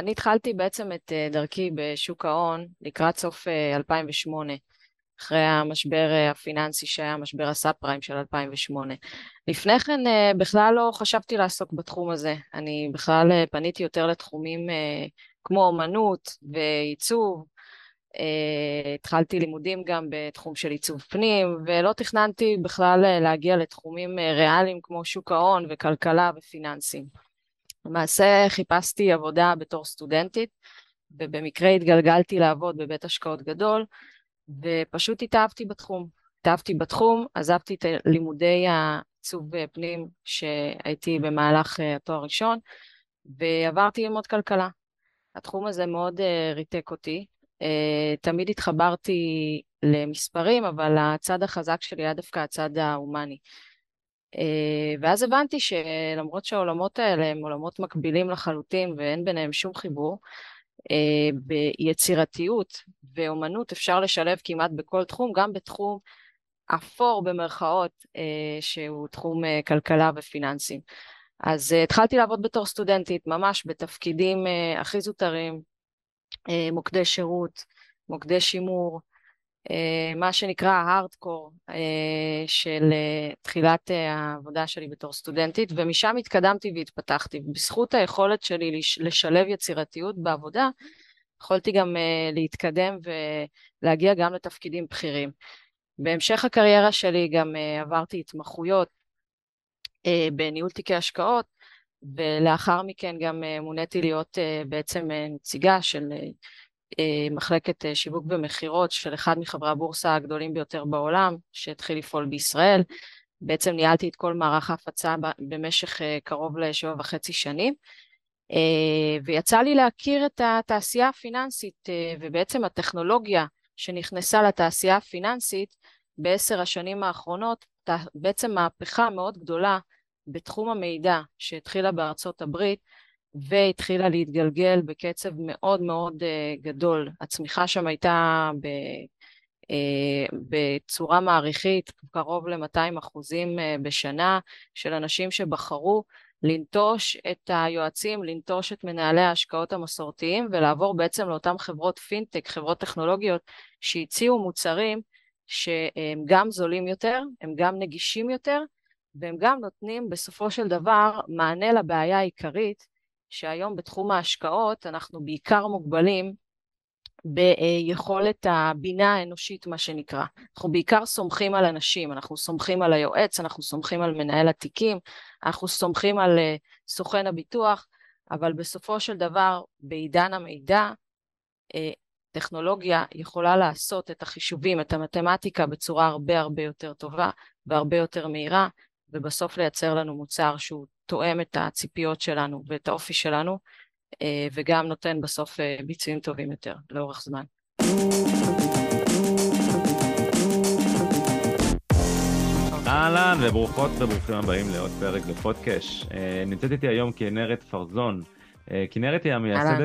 אני התחלתי בעצם את דרכי בשוק ההון לקראת סוף 2008, אחרי המשבר הפיננסי שהיה, משבר הסאב פריים של 2008. לפני כן בכלל לא חשבתי לעסוק בתחום הזה. אני בכלל פניתי יותר לתחומים כמו אומנות ועיצוב. התחלתי לימודים גם בתחום של עיצוב פנים, ולא תכננתי בכלל להגיע לתחומים ריאליים כמו שוק ההון וכלכלה ופיננסים. למעשה חיפשתי עבודה בתור סטודנטית, ובמקרה התגלגלתי לעבוד בבית השקעות גדול, ופשוט התאהבתי בתחום, עזבתי את לימודי העיצוב פנים שהייתי במהלך התואר ראשון, ועברתי ללמוד כלכלה. התחום הזה מאוד ריתק אותי. תמיד התחברתי למספרים, אבל הצד החזק שלי היה דווקא הצד ההומני. ואז הבנתי שלמרות שהעולמות האלה הם עולמות מקבילים לחלוטין ואין ביניהם שום חיבור, ביצירתיות ואומנות אפשר לשלב כמעט בכל תחום, גם בתחום אפור במרכאות, שהוא תחום כלכלה ופיננסים. אז התחלתי לעבוד בתור סטודנטית, ממש בתפקידים הכי זוטרים, מוקדי שירות, מוקדי שימור, מה שנקרא ההארדקור של תחילת העבודה שלי בתור סטודנטית, ומשם התקדמתי והתפתחתי. בזכות היכולת שלי לשלב יצירתיות בעבודה, יכולתי גם להתקדם ולהגיע גם לתפקידים בכירים. בהמשך הקריירה שלי גם עברתי התמחויות בניהול תיקי השקעות, ולאחר מכן גם מוניתי להיות בעצם נציגה של מחלקת שיווק ומחירות של אחד מחברי הבורסה הגדולים ביותר בעולם, שהתחיל לפעול בישראל. בעצם ניהלתי את כל מערך ההפצה במשך קרוב ל7.5 שנים, ויצא לי להכיר את התעשייה הפיננסית, ובעצם הטכנולוגיה שנכנסה לתעשייה הפיננסית ב10 השנים האחרונות, בעצם מהפכה מאוד גדולה בתחום המידע שהתחילה בארצות הברית, והתחילה להתגלגל בקצב מאוד מאוד גדול. הצמיחה שם הייתה בצורה מעריכית קרוב ל200% בשנה, של אנשים שבחרו לנטוש את היועצים, לנטוש את מנהלי ההשקעות המסורתיים, ולעבור בעצם לאותם חברות פינטק, חברות טכנולוגיות, שהציעו מוצרים שהם גם זולים יותר, הם גם נגישים יותר, והם גם נותנים בסופו של דבר מענה לבעיה העיקרית, שהיום בתחום ההשקעות אנחנו בעיקר מוגבלים ביכולת הבינה האנושית, מה שנקרא. אנחנו בעיקר סומכים על אנשים, אנחנו סומכים על היועץ, אנחנו סומכים על מנהל התיקים, אנחנו סומכים על סוכן הביטוח, אבל בסופו של דבר בעידן המידע, טכנולוגיה יכולה לעשות את החישובים, את המתמטיקה בצורה הרבה הרבה יותר טובה והרבה יותר מהירה, ובסוף לייצר לנו מוצר שהוא תואם את הציפיות שלנו ואת האופי שלנו, וגם נותן בסוף ביצועים טובים יותר לאורך זמן. אהלן וברוכות וברוכים הבאים לעוד פרק בפודקאסט. נמצאת איתי היום כנרת פרזון. כנרת היא המייסדת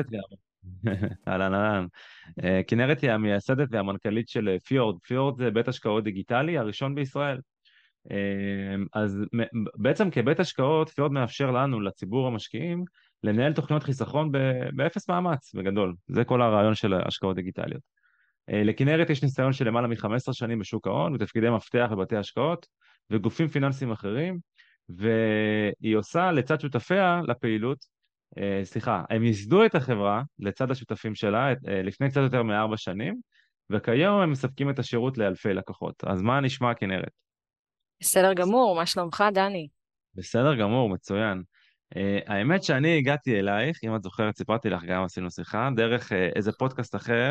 כנרת היא המייסדת והמנכ"לית של פיורד. פיורד זה בית השקעות דיגיטלי הראשון בישראל. אז בעצם כבית השקעות, פיורד מאפשר לנו, לציבור המשקיעים, לנהל תוכניות חיסכון באפס מאמץ, בגדול. זה כל הרעיון של השקעות דיגיטליות. לכנרת יש ניסיון של למעלה מ-15 שנים בשוק ההון, בתפקידי מפתח בבתי השקעות וגופים פיננסיים אחרים, והיא עושה לצד שותפיה לפעילות, הם ייסדו את החברה לצד השותפים שלה לפני קצת יותר מ4 שנים, וכיום הם מספקים את השירות לאלפי לקוחות. אז מה נשמע, כנרת? בסדר גמור, מה שלומך, דני? בסדר גמור, מצוין. האמת שאני הגעתי אלייך, אם את זוכרת, סיפרתי לך, גם עשינו שיחה, דרך איזה פודקאסט אחר,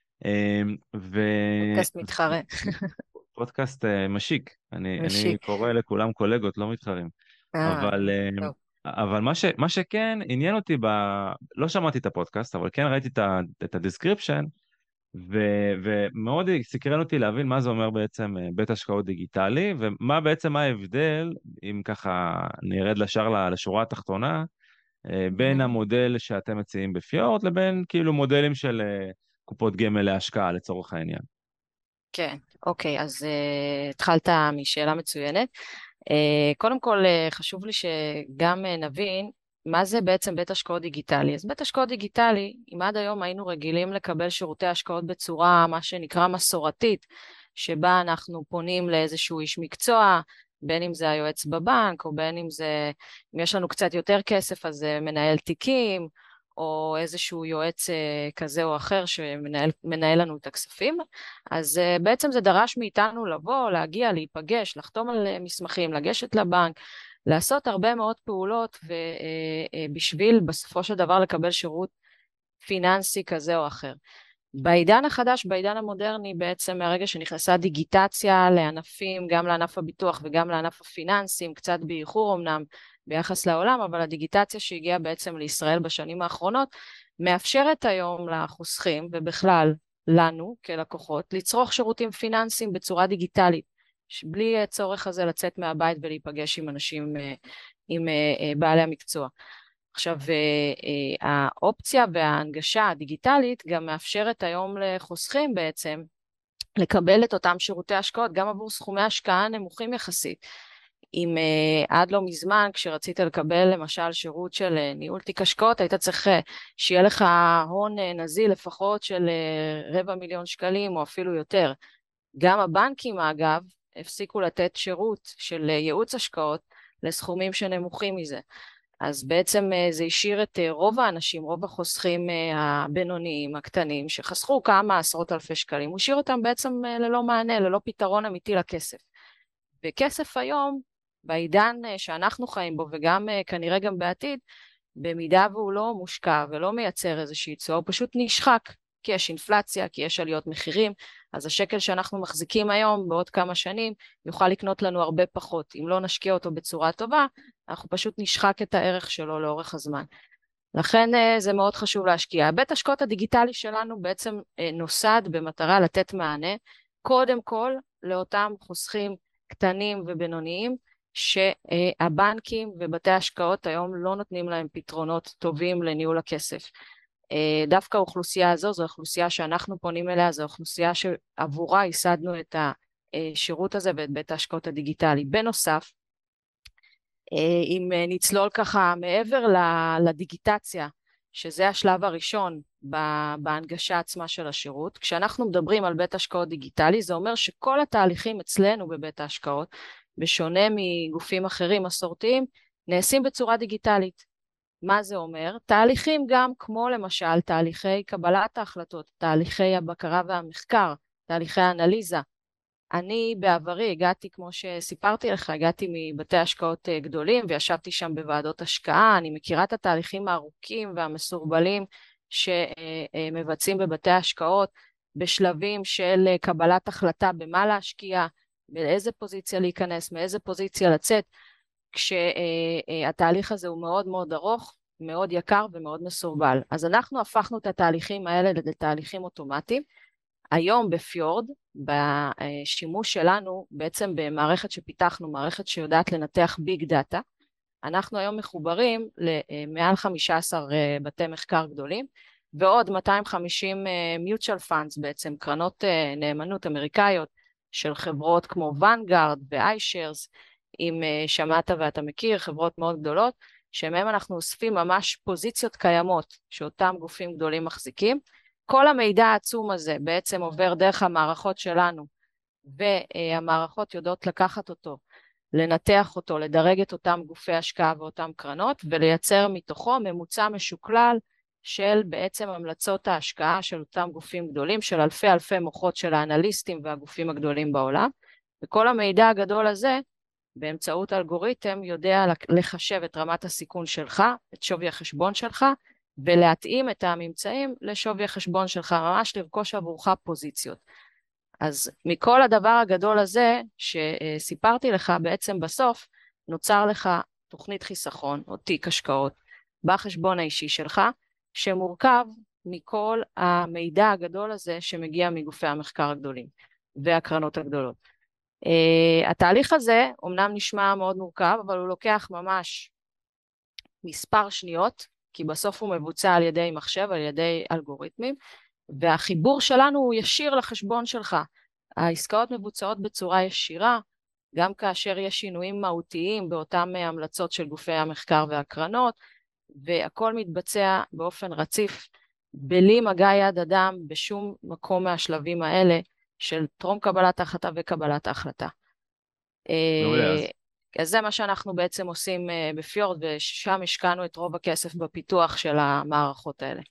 פודקאסט מתחרה. פודקאסט משיק. אני משיק. קורא לכולם קולגות, לא מתחרים. אבל טוב. מה שכן עניין אותי, לא שמעתי את הפודקאסט, אבל כן ראיתי את הדיסקריפשן, ומאוד סקרן אותי להבין מה זה אומר בעצם בית השקעות דיגיטלי, ומה בעצם ההבדל, אם ככה נרד לשורה התחתונה, בין המודל שאתם מציעים בפיורט, לבין כאילו מודלים של קופות גמל להשקעה לצורך העניין. כן, אוקיי, אז התחלת משאלה מצוינת. קודם כל חשוב לי שגם נבין מה זה בעצם בית השקעות דיגיטלי? אז בית השקעות דיגיטלי, אם עד היום היינו רגילים לקבל שירותי השקעות בצורה מה שנקרא מסורתית, שבה אנחנו פונים לאיזשהו איש מקצוע, בין אם זה היועץ בבנק, או בין אם זה, אם יש לנו קצת יותר כסף, אז זה מנהל תיקים, או איזשהו יועץ כזה או אחר שמנהל לנו את הכספים. אז בעצם זה דרש מאיתנו לבוא, להגיע, להיפגש, לחתום על מסמכים, לגשת לבנק, לעשות הרבה מאוד פעולות בשביל בסופו של דבר לקבל שירות פיננסי כזה או אחר. בעידן החדש, בעידן המודרני, בעצם מהרגע שנכנסה דיגיטציה לענפים, גם לענף הביטוח וגם לענף הפיננסים, קצת באיחור אמנם ביחס לעולם, אבל הדיגיטציה שהגיעה בעצם לישראל בשנים האחרונות, מאפשרת היום לחוסכים ובכלל לנו כלקוחות, לצרוך שירותים פיננסיים בצורה דיגיטלית, בלי צורך הזה לצאת מהבית ולהיפגש עם אנשים, עם בעלי המקצוע. עכשיו, האופציה וההנגשה הדיגיטלית גם מאפשרת היום לחוסכים בעצם לקבל את אותם שירותי השקעות, גם עבור סכומי השקעה נמוכים יחסית. אם עד לא מזמן, כשרצית לקבל למשל שירות של ניהול תיק השקעות, היית צריך שיהיה לך הון נזיל לפחות של 250,000 שקלים או אפילו יותר. גם הבנקים אגב הפסיקו לתת שירות של ייעוץ השקעות לסכומים שנמוכים מזה. אז בעצם זה השאיר את רוב האנשים, רוב החוסכים הבינוניים, הקטנים, שחסכו כמה עשרות אלפי שקלים, הוא השאיר אותם בעצם ללא מענה, ללא פתרון אמיתי לכסף. וכסף היום, בעידן שאנחנו חיים בו, וגם כנראה גם בעתיד, במידה והוא לא מושקע ולא מייצר איזושהי תשואה, הוא פשוט נשחק, כי יש אינפלציה, כי יש עליות מחירים, אז השקל שאנחנו מחזיקים היום בעוד כמה שנים יוכל לקנות לנו הרבה פחות. אם לא נשקיע אותו בצורה טובה, אנחנו פשוט נשחק את הערך שלו לאורך הזמן. לכן זה מאוד חשוב להשקיע. בית השקעות הדיגיטלי שלנו בעצם נוסד במטרה לתת מענה, קודם כל לאותם חוסכים קטנים ובינוניים, שהבנקים ובתי השקעות היום לא נותנים להם פתרונות טובים לניהול הכסף. דווקא האוכלוסייה הזו, זו אוכלוסייה שאנחנו פונים אליה, זו אוכלוסייה שעבורה ייסדנו את השירות הזה ואת בית ההשקעות הדיגיטלי. בנוסף, אם נצלול ככה מעבר לדיגיטציה, שזה השלב הראשון בהנגשה עצמה של השירות, כשאנחנו מדברים על בית השקעות דיגיטלי, זה אומר שכל התהליכים אצלנו בבית ההשקעות, בשונה מגופים אחרים מסורתיים, נעשים בצורה דיגיטלית. מה זה אומר? תהליכים גם כמו למשל תהליכי קבלת ההחלטות, תהליכי הבקרה והמחקר, תהליכי האנליזה. אני בעברי הגעתי, כמו שסיפרתי לך, הגעתי מבתי השקעות גדולים וישבתי שם בוועדות השקעה, אני מכירה את התהליכים הארוכים והמסורבלים שמבצעים בבתי השקעות, בשלבים של קבלת החלטה במה להשקיע, באיזה פוזיציה להיכנס, מאיזה פוזיציה לצאת, כשהתהליך הזה הוא מאוד מאוד ארוך, מאוד יקר ומאוד מסורבל. אז אנחנו הפכנו את התהליכים האלה לתהליכים אוטומטיים. היום בפיורד, בשימוש שלנו, בעצם במערכת שפיתחנו, מערכת שיודעת לנתח ביג דאטה, אנחנו היום מחוברים למעל 15 בתי מחקר גדולים, ועוד 250 mutual funds בעצם, קרנות נאמנות אמריקאיות, של חברות כמו Vanguard ו-iShares, אם שמעת ואתה מכיר, חברות מאוד גדולות, שמהם אנחנו אוספים ממש פוזיציות קיימות, שאותם גופים גדולים מחזיקים. כל המידע העצום הזה בעצם עובר דרך המערכות שלנו, והמערכות יודעות לקחת אותו, לנתח אותו, לדרג את אותם גופי השקעה ואותם קרנות, ולייצר מתוכו ממוצע משוקלל של בעצם המלצות ההשקעה של אותם גופים גדולים, של אלפי מוחות של האנליסטים והגופים הגדולים בעולם, וכל המידע הגדול הזה, באמצעות אלגוריתם, יודע לחשב את רמת הסיכון שלך, את שווי החשבון שלך, ולהתאים את הממצאים לשווי החשבון שלך, ממש לרכוש עבורך פוזיציות. אז מכל הדבר הגדול הזה שסיפרתי לך, בעצם בסוף נוצר לך תוכנית חיסכון או תיק השקעות בחשבון האישי שלך, שמורכב מכל המידע הגדול הזה שמגיע מגופי המחקר הגדולים והקרנות הגדולות. התהליך הזה אומנם נשמע מאוד מורכב, אבל הוא לוקח ממש מספר שניות, כי בסוף הוא מבוצע על ידי מחשב, על ידי אלגוריתמים, והחיבור שלנו הוא ישיר לחשבון שלך. העסקאות מבוצעות בצורה ישירה, גם כאשר יש שינויים מהותיים באותם המלצות של גופי המחקר והקרנות, והכל מתבצע באופן רציף, בלי מגע יד אדם, בשום מקום מהשלבים האלה של טרום קבלת ההחלטה וקבלת ההחלטה. מעולה. אז זה מה שאנחנו בעצם עושים בפיורד, ושם השקענו את רוב הכסף בפיתוח של המערכות האלה.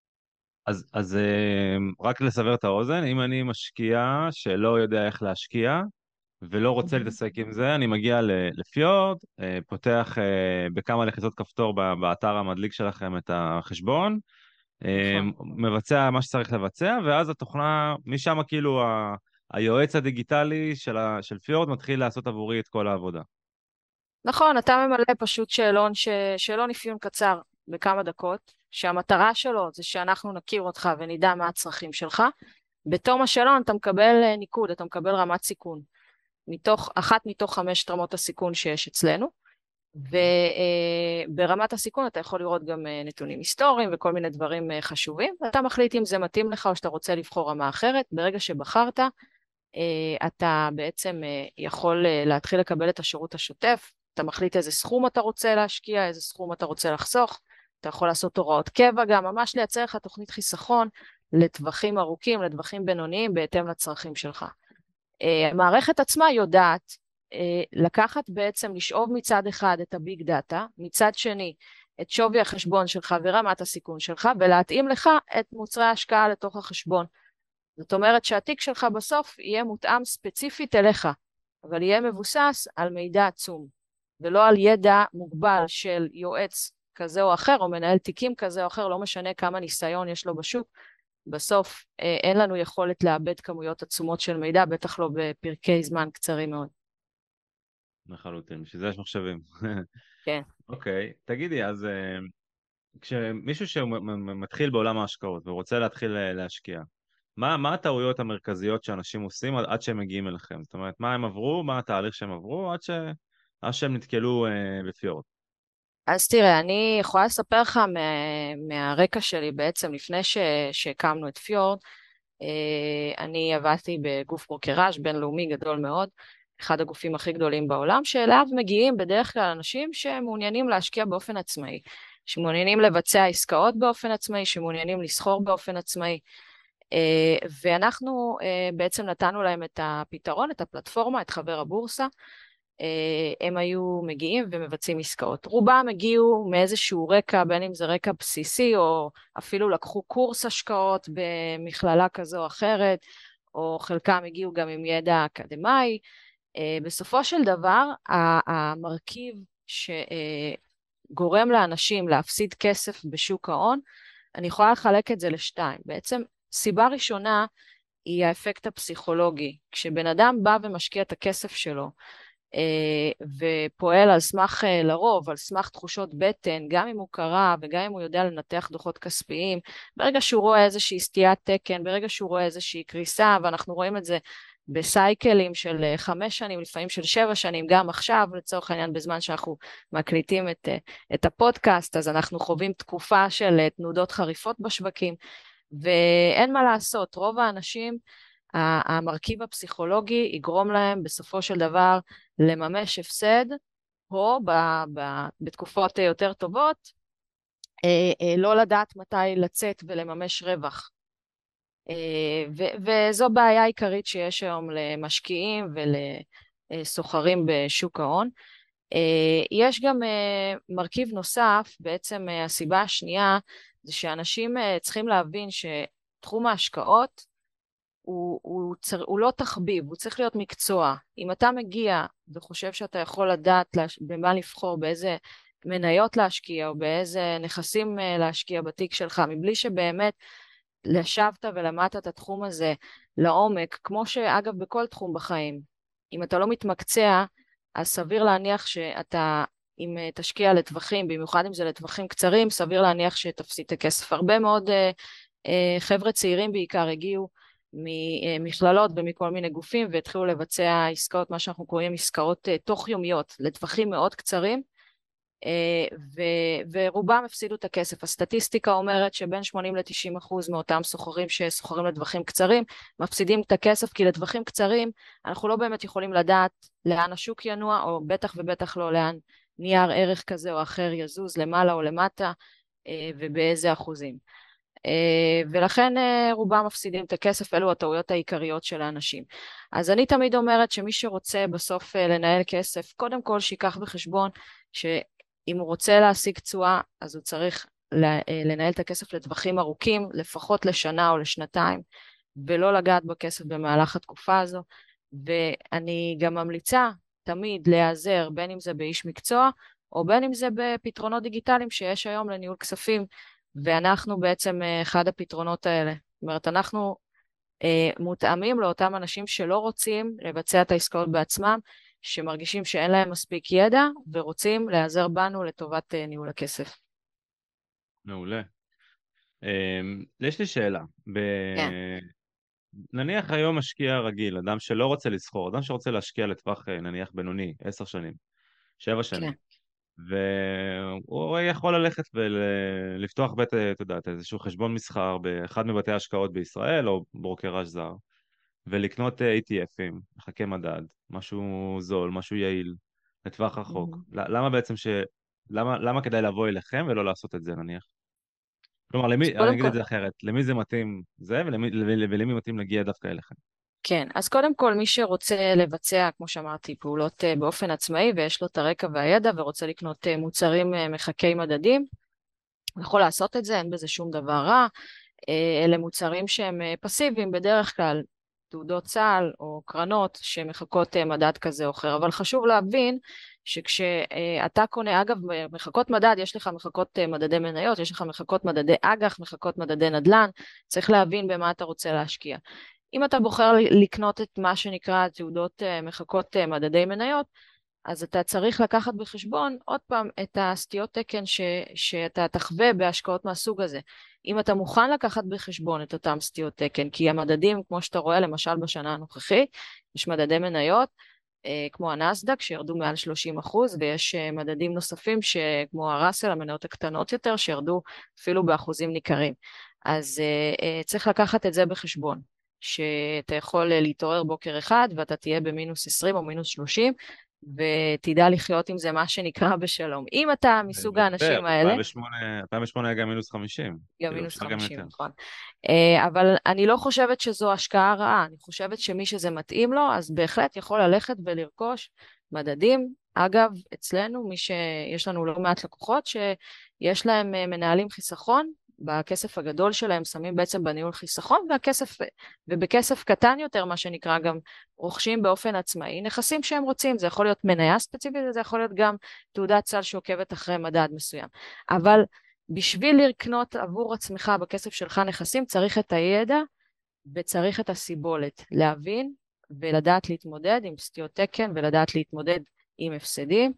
רק לסבר את האוזן, אם אני משקיע שלא יודע איך להשקיע ולא רוצה להתעסק עם זה, אני מגיע לפיורד, פותח בכמה לחיצות כפתור באתר המדליק שלכם את החשבון, נכון. מבצע מה שצריך לבצע, ואז התוכנה, משם כאילו היועץ הדיגיטלי של פיורד מתחיל לעשות עבורי את כל העבודה. נכון, אתה ממלא פשוט שאלון אפיון קצר בכמה דקות, שהמטרה שלו זה שאנחנו נכיר אותך ונדע מה הצרכים שלך. בתום השאלון אתה מקבל ניקוד, אתה מקבל רמת סיכון, אחת מתוך 5 רמות הסיכון שיש אצלנו, וברמת הסיכון אתה יכול לראות גם נתונים היסטוריים וכל מיני דברים חשובים, ואתה מחליט אם זה מתאים לך או שאתה רוצה לבחור רמה אחרת. ברגע שבחרת, אתה בעצם יכול להתחיל לקבל את השירות השוטף, אתה מחליט איזה סכום אתה רוצה להשקיע, איזה סכום אתה רוצה לחסוך, אתה יכול לעשות הוראות קבע גם, ממש לייצר לך תוכנית חיסכון לטווחים ארוכים, לטווחים בינוניים, בהתאם לצרכים שלך. המערכת עצמה יודעת לקחת בעצם, לשאוב מצד אחד את הביג דאטה, מצד שני את שווי החשבון שלך ורמת הסיכון שלך, ולהתאים לך את מוצרי ההשקעה לתוך החשבון. זאת אומרת שהתיק שלך בסוף יהיה מותאם ספציפית אליך, אבל יהיה מבוסס על מידע עצום, ולא על ידע מוגבל של יועץ כזה או אחר, או מנהל תיקים כזה או אחר, לא משנה כמה ניסיון יש לו בשוק. בסוף אין לנו יכולת לאבד כמויות עצומות של מידע, בטח לא בפרקי זמן קצרים מאוד. לחלוטין, בשביל זה יש מחשבים. כן. אוקיי, תגידי, אז כשמישהו שמתחיל בעולם ההשקעות ורוצה להתחיל להשקיע, מה הטעויות המרכזיות שאנשים עושים עד שהם מגיעים אליכם? זאת אומרת, מה הם עברו, מה התהליך שהם עברו עד שהם נתקלו בפיורד? אז תראה, אני יכולה לספר לך מהרקע שלי בעצם, לפני שהקמנו את פיורד, אני עבדתי בגוף ברוקראז' בינלאומי גדול מאוד, אחד הגופים הכי גדולים בעולם, שאליו מגיעים בדרך כלל אנשים שמעוניינים להשקיע באופן עצמאי, שמעוניינים לבצע עסקאות באופן עצמאי, שמעוניינים לסחור באופן עצמאי, ואנחנו בעצם נתנו להם את הפתרון, את הפלטפורמה, את חבר הבורסה. הם היו מגיעים ומבצעים עסקאות. רובם הגיעו מאיזשהו רקע, בין אם זה רקע בסיסי, או אפילו לקחו קורס השקעות במכללה כזו או אחרת, או חלקם הגיעו גם עם ידע אקדמאי. בסופו של דבר, המרכיב שגורם לאנשים להפסיד כסף בשוק ההון, אני יכולה לחלק את זה לשתיים. בעצם, סיבה ראשונה היא האפקט הפסיכולוגי. כשבן אדם בא ומשקיע את הכסף שלו, ופועל על סמך, לרוב, על סמך תחושות בטן, גם אם הוא קרא וגם אם הוא יודע לנתח דוחות כספיים, ברגע שהוא רואה איזושהי סטיית תקן, ברגע שהוא רואה איזושהי קריסה, ואנחנו רואים את זה בסייקלים של 5 שנים, לפעמים של 7 שנים, גם עכשיו, לצורך העניין, בזמן שאנחנו מקליטים את הפודקאסט, אז אנחנו חווים תקופה של תנודות חריפות בשווקים, ואין מה לעשות, רוב האנשים, המרכיב הפסיכולוגי יגרום להם בסופו של דבר לממש הפסד, או בתקופות יותר טובות, לא לדעת מתי לצאת ולממש רווח. וזו בעיה עיקרית שיש היום למשקיעים ולסוחרים בשוק ההון. יש גם מרכיב נוסף, בעצם הסיבה השנייה, זה שאנשים צריכים להבין שתחום ההשקעות, הוא לא תחביב, הוא צריך להיות מקצוע. אם אתה מגיע וחושב שאתה יכול לדעת במה לבחור, באיזה מניות להשקיע או באיזה נכסים להשקיע בתיק שלך, מבלי שבאמת לשבת ולמדת את התחום הזה לעומק, כמו שאגב בכל תחום בחיים, אם אתה לא מתמקצע, אז סביר להניח שאתה, אם תשקיע לטווחים, במיוחד אם זה לטווחים קצרים, סביר להניח שתפסיד את הכסף. הרבה מאוד חבר'ה צעירים בעיקר הגיעו ממכללות ומכל מיני גופים והתחילו לבצע עסקאות, מה שאנחנו קוראים עסקאות תוך יומיות, לטווחים מאוד קצרים, ורובם הפסידו את הכסף. הסטטיסטיקה אומרת שבין 80 ל-90% מאותם סוחרים שסוחרים לטווחים קצרים מפסידים את הכסף, כי לטווחים קצרים אנחנו לא באמת יכולים לדעת לאן השוק ינוע, או בטח ובטח לא לאן נייר ערך כזה או אחר יזוז למעלה או למטה, ובאיזה אחוזים. ולכן רובם מפסידים את הכסף, אלו הטעויות העיקריות של האנשים. אז אני תמיד אומרת שמי שרוצה בסוף לנהל כסף, קודם כל שיקח בחשבון שאם הוא רוצה להשיג תשואה, אז הוא צריך לנהל את הכסף לטווחים ארוכים, לפחות לשנה או לשנתיים, ולא לגעת בכסף במהלך התקופה הזו. ואני גם ממליצה תמיד להיעזר, בין אם זה באיש מקצוע, או בין אם זה בפתרונות דיגיטליים שיש היום לניהול כספים, ואנחנו בעצם אחד הפתרונות האלה. זאת אומרת, אנחנו מותאמים לאותם אנשים שלא רוצים לבצע את העסקאות בעצמם, שמרגישים שאין להם מספיק ידע, ורוצים להיעזר בנו לטובת ניהול הכסף. מעולה. יש לי שאלה. כן, נניח היום משקיע רגיל, אדם שלא רוצה לסחור, אדם שרוצה להשקיע לטווח נניח בינוני, 10 שנים, 7 שנים, כן. והוא יכול ללכת ולפתוח בית, אתה יודע, איזשהו חשבון מסחר באחד מבתי ההשקעות בישראל או ברוקראז' זר, ולקנות ETFים, מחקי מדד, משהו זול, משהו יעיל, לטווח רחוק. Mhm. למה בעצם למה כדאי לבוא אליכם ולא לעשות את זה נניח? כלומר, אז אני קודם אגיד כל, את זה אחרת, למי זה מתאים זה ולמי מתאים להגיע דווקא אליכם? כן, אז קודם כל מי שרוצה לבצע, כמו שאמרתי, פעולות באופן עצמאי, ויש לו את הרקע והידע, ורוצה לקנות מוצרים מחקי מדדים, הוא יכול לעשות את זה, אין בזה שום דבר רע. אלה מוצרים שהם פסיביים בדרך כלל, תעודות סל או קרנות שמחקות מדד כזה או אחר, אבל חשוב להבין שכשאתה קונה, אגב, מחקות מדד, יש לך מחקות מדדי מניות, יש לך מחקות מדדי אג"ח, מחקות מדדי נדל"ן, צריך להבין במה אתה רוצה להשקיע. אם אתה בוחר לקנות את מה שנקרא תעודות מחקות מדדי מניות, אז אתה צריך לקחת בחשבון עוד פעם את הסטיות תקן שאתה תחווה בהשקעות מהסוג הזה. אם אתה מוכן לקחת בחשבון את אותם סטיות תקן, כי המדדים, כמו שאתה רואה, למשל בשנה הנוכחית, יש מדדי מניות, כמו הנסדק, שירדו מעל 30%, ויש מדדים נוספים, כמו הראסל, המניות הקטנות יותר, שירדו אפילו באחוזים ניכרים. אז צריך לקחת את זה בחשבון, שאתה יכול להתעורר בוקר אחד, ואתה תהיה במינוס 20 או מינוס 30, ותדע לחיות עם זה מה שנקרא בשלום. אם אתה מסוג ויותר, האנשים האלה, 2008 היה גם מינוס 50, גם כאילו מינוס אפשר גם 50, יותר. נכון. אבל אני לא חושבת שזו השקעה רעה, אני חושבת שמי שזה מתאים לו, אז בהחלט יכול ללכת ולרכוש מדדים. אגב, אצלנו, יש לנו לא מעט לקוחות שיש להם מנהלים חיסכון, בכסף הגדול שלהם שמים בעצם בניהול חיסכון, ובכסף קטן יותר, מה שנקרא, גם רוכשים באופן עצמאי, נכסים שהם רוצים, זה יכול להיות מניה ספציפית, זה יכול להיות גם תעודת סל שעוקבת אחרי מדד מסוים. אבל בשביל לקנות עבור עצמך בכסף שלך נכסים, צריך את הידע וצריך את הסיבולת, להבין ולדעת להתמודד עם סטיות תקן ולדעת להתמודד עם הפסדים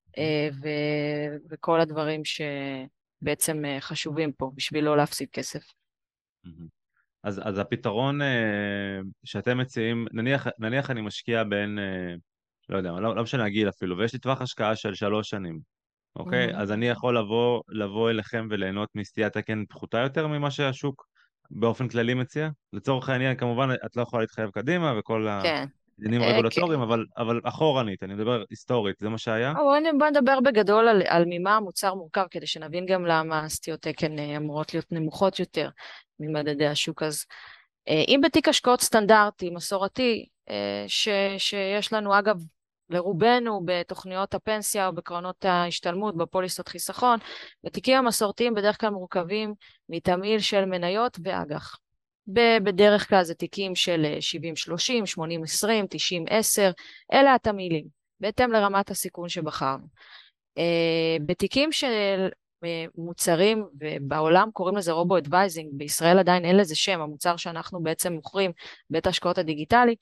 וכל הדברים שבעצם חשובים פה בשביל לא להפסיד כסף. מהמם. אז הפתרון שאתם מציעים, נניח אני משקיע בין, לא יודע, לא משנה הגיל אפילו, ויש לי טווח השקעה של 3 שנים, אוקיי? מהמם. אז אני יכול לבוא אליכם וליהנות מסטיית תקן פחותה יותר ממה שהשוק באופן כללי מציע? לצורך העניין, כמובן, את לא יכולה להתחייב קדימה וכל כן. העניינים כן. הרגולטוריים, אבל אחורנית, אני מדבר היסטורית, זה מה שהיה? בוא נדבר בגדול על ממה המוצר מורכב, כדי שנבין גם למה סטיות תקן אמורות להיות נמוכות יותר ממדדי השוק. אז אם בתיק השקעות סטנדרטי, מסורתי, שיש לנו אגב לרובנו בתוכניות הפנסיה או בקרנות ההשתלמות, בפוליסות חיסכון, בתיקים המסורתיים בדרך כלל מורכבים מתמהיל של מניות ואג"ח. בדרך כלל זה תיקים של 70-30, 80-20, 90-10, אלה התמהילים, בהתאם לרמת הסיכון שבחרנו. בתיקים של מוצרים, ובעולם קוראים לזה רובו-אדוויזינג, בישראל עדיין אין לזה שם, המוצר שאנחנו בעצם מוכרים, בית ההשקעות הדיגיטלי,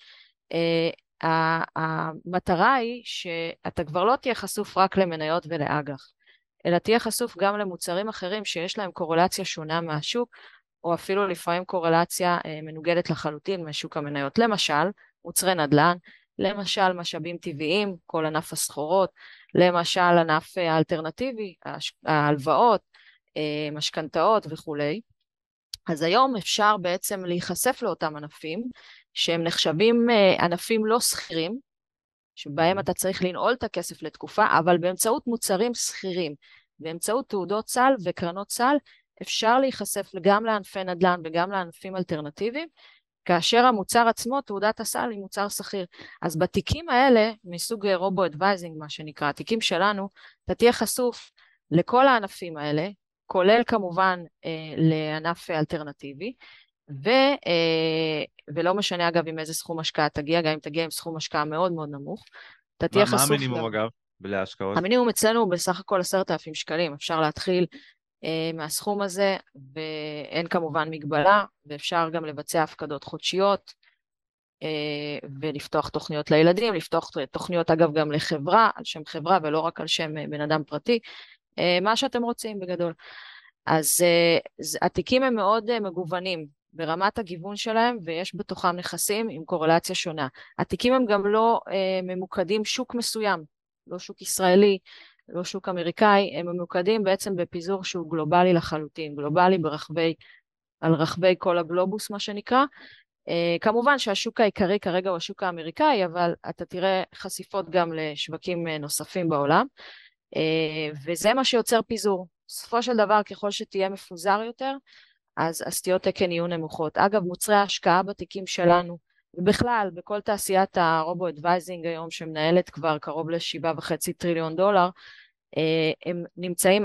המטרה היא שאתה כבר לא תהיה חשוף רק למניות ולאג"ח, אלא תהיה חשוף גם למוצרים אחרים שיש להם קורלציה שונה מהשוק, או אפילו לפעמים קורלציה מנוגדת לחלוטין משוק המניות. למשל, מוצרי נדל"ן, למשל משאבים טבעיים, כל ענף הסחורות, למשל ענף האלטרנטיבי, ההלוואות, משכנתאות וכולי. אז היום אפשר בעצם להיחשף לאותם ענפים, שהם נחשבים ענפים לא סחירים, שבהם אתה צריך לנעול את הכסף לתקופה, אבל באמצעות מוצרים סחירים, באמצעות תעודות סל וקרנות סל, אפשר להיחשף גם לענפי נדל"ן וגם לענפים אלטרנטיביים, כאשר המוצר עצמו, תעודת הסל, היא מוצר סחיר. אז בתיקים האלה, מסוג רובו-אדוויזינג, מה שנקרא, התיקים שלנו, אתה תהיה חשוף לכל הענפים האלה, כולל כמובן לענף אלטרנטיבי, ולא משנה אגב עם איזה סכום השקעה תגיע, גם אם תגיע עם סכום השקעה מאוד מאוד נמוך, אתה תהיה מה חשוף המינימום גם. אגב, להשקעות? המינימום אצלנו הוא בסך הכל 10,000 שקלים, אפשר להתחיל מהסכום הזה, ואין כמובן מגבלה, ואפשר גם לבצע הפקדות חודשיות, ולפתוח תוכניות לילדים, לפתוח תוכניות אגב גם לחברה, על שם חברה ולא רק על שם בן אדם פרטי, מה שאתם רוצים בגדול. אז התיקים הם מאוד מגוונים ברמת הגיוון שלהם, ויש בתוכם נכסים עם קורלציה שונה. התיקים הם גם לא ממוקדים שוק מסוים, לא שוק ישראלי, לא שוק אמריקאי, הם ממוקדים בעצם בפיזור שהוא גלובלי לחלוטין, גלובלי על רחבי כל הגלובוס מה שנקרא. כמובן שהשוק העיקרי כרגע הוא השוק האמריקאי, אבל אתה תראה חשיפות גם לשווקים נוספים בעולם, וזה מה שיוצר פיזור. בסופו של דבר ככל שתהיה מפוזר יותר, אז סטיות תקן יהיו נמוכות. אגב, מוצרי ההשקעה בתיקים שלנו, ובכלל, בכל תעשיית הרובו-אדוויזינג היום, שמנהלת כבר קרוב ל$7.5 טריליון, הם נמצאים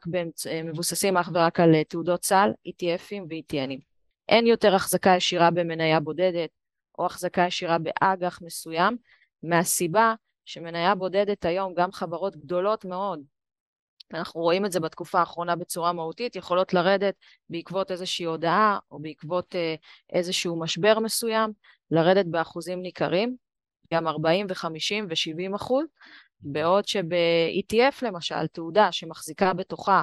מבוססים אך ורק על תעודות סל, ETFים ו-ETNים. אין יותר החזקה ישירה במניה בודדת, או החזקה ישירה באג"ח מסוים, מהסיבה שמניה בודדת היום, גם חברות גדולות מאוד, אנחנו רואים את זה בתקופה האחרונה בצורה מהותית, יכולות לרדת בעקבות איזושהי הודעה, או בעקבות איזשהו משבר מסוים, לרדת באחוזים ניכרים, גם 40 ו-50 ו-70%, בעוד שב-ETF למשל, תעודה שמחזיקה בתוכה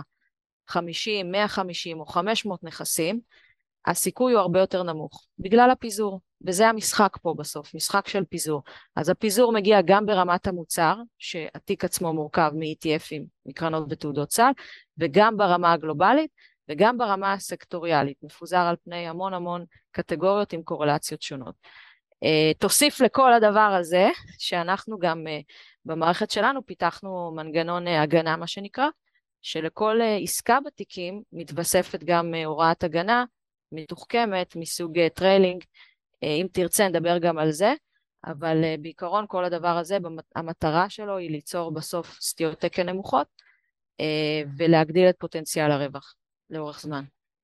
50, 150 או 500 נכסים, הסיכוי הוא הרבה יותר נמוך, בגלל הפיזור, וזה המשחק פה בסוף, משחק של פיזור. אז הפיזור מגיע גם ברמת המוצר, שהתיק עצמו מורכב מ-ETFים, מקרנות ותעודות סל, וגם ברמה הגלובלית, וגם ברמה הסקטוריאלית, מפוזר על פני המון המון קטגוריות עם קורלציות שונות. תוסיף לכל הדבר הזה, שאנחנו גם במערכת שלנו פיתחנו מנגנון הגנה, מה שנקרא, שלכל עסקה בתיקים מתווספת גם הוראת הגנה, מתוחכמת, מסוג טריילינג, אם תרצה נדבר גם על זה, אבל בעיקרון כל הדבר הזה, המטרה שלו היא ליצור בסוף סטיות תקן נמוכות, ולהגדיל את פוטנציאל הרווח לאורך זמן.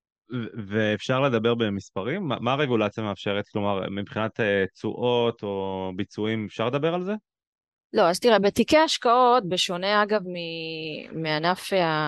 ואפשר לדבר במספרים? מה הרגולציה מאפשרת? כלומר, מבחינת תשואות או ביצועים, אפשר לדבר על זה? לא, אז תראה, בתיקי השקעות, בשונה אגב מענף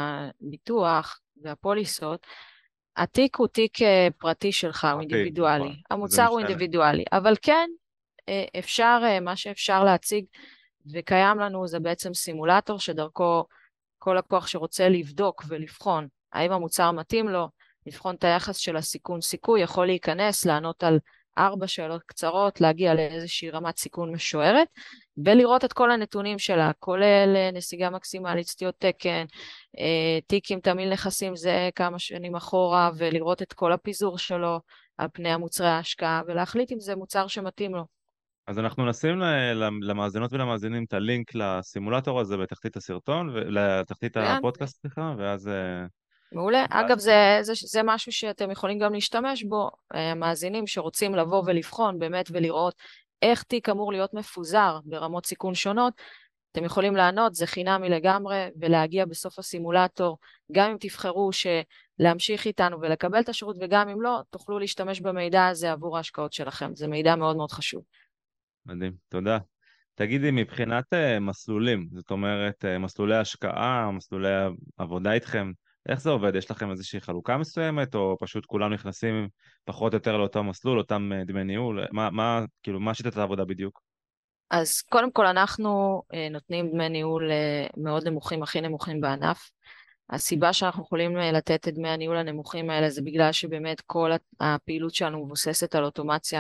הביטוח והפוליסות, התיק הוא תיק פרטי שלך, הוא אינדיבידואלי. נכון. המוצר הוא אינדיבידואלי, אבל כן, אפשר, מה שאפשר להציג, וקיים לנו זה בעצם סימולטור שדרכו כל לקוח שרוצה לבדוק ולבחון האם המוצר מתאים לו, לבחון את היחס של הסיכון סיכוי, יכול להיכנס, לענות על 4 שאלות קצרות, להגיע לאיזושהי רמת סיכון משוערת, ולראות את כל הנתונים שלה, כולל נסיגה מקסימלית, סטיות תקן, תיק עם תמיל נכסים זה כמה שנים אחורה, ולראות את כל הפיזור שלו על פני המוצרי ההשקעה, ולהחליט אם זה מוצר שמתאים לו. אז אנחנו נשים למאזינות ולמאזינים את הלינק לסימולטור הזה בתחתית הסרטון, לתחתית הפודקאסט, סליחה, ואז... מעולה. אגב, זה משהו שאתם יכולים גם להשתמש בו, מאזינים שרוצים לבוא ולבחון באמת ולראות איך תיק אמור להיות מפוזר ברמות סיכון שונות, אתם יכולים לענות, זה חינמי לגמרי, ולהגיע בסוף הסימולטור, גם אם תבחרו להמשיך איתנו ולקבל את השירות, וגם אם לא, תוכלו להשתמש במידע הזה עבור ההשקעות שלכם. זה מידע מאוד מאוד חשוב. מדהים, תודה. תגידי, מבחינת מסלולים, זאת אומרת, מסלולי השקעה, מסלולי עבודה איתכם, איך זה עובד? יש לכם איזושהי חלוקה מסוימת, או פשוט כולם נכנסים פחות או יותר לאותו מסלול, אותם דמי ניהול? כאילו, מה שיטת העבודה בדיוק? אז קודם כל אנחנו נותנים דמי ניהול מאוד נמוכים, הכי נמוכים בענף. הסיבה שאנחנו יכולים לתת את דמי הניהול הנמוכים האלה זה בגלל שבאמת כל הפעילות שלנו מבוססת על אוטומציה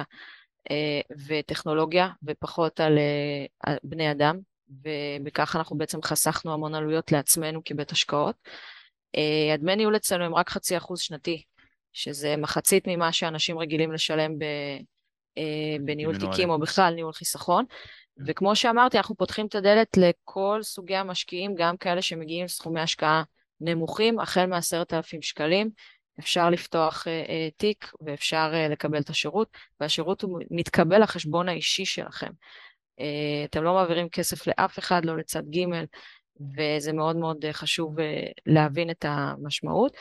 וטכנולוגיה ופחות על בני אדם, ובכך אנחנו בעצם חסכנו המון עלויות לעצמנו כבית השקעות. הדמי ניהול אצלנו הם רק 0.5% שנתי, שזה מחצית ממה שאנשים רגילים לשלם בניהול תיקים או בכלל ניהול חיסכון, וכמו שאמרתי, אנחנו פותחים את הדלת לכל סוגי המשקיעים, גם כאלה שמגיעים לסכומי השקעה נמוכים, החל מ10,000 שקלים, אפשר לפתוח תיק ואפשר לקבל את השירות, והשירות הוא מתקבל לחשבון האישי שלכם. אתם לא מעבירים כסף לאף אחד, לא לצד ג', וזה מאוד מאוד חשוב להבין את המשמעות.